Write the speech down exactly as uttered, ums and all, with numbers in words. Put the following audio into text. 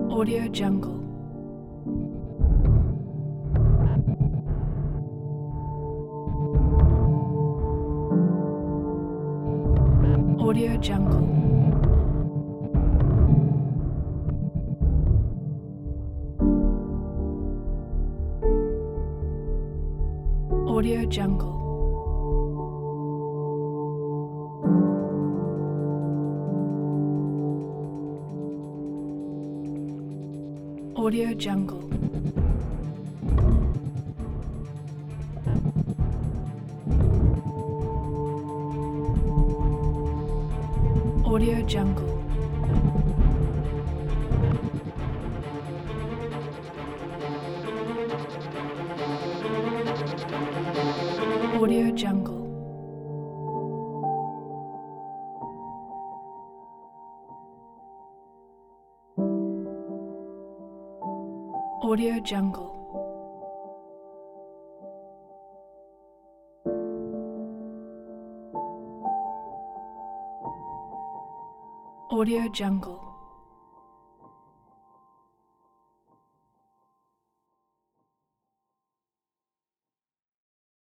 Audio Jungle. Audio Jungle. Audio Jungle. Audio Jungle. Audio Jungle. Audio Jungle. Audio Jungle. Audio Jungle.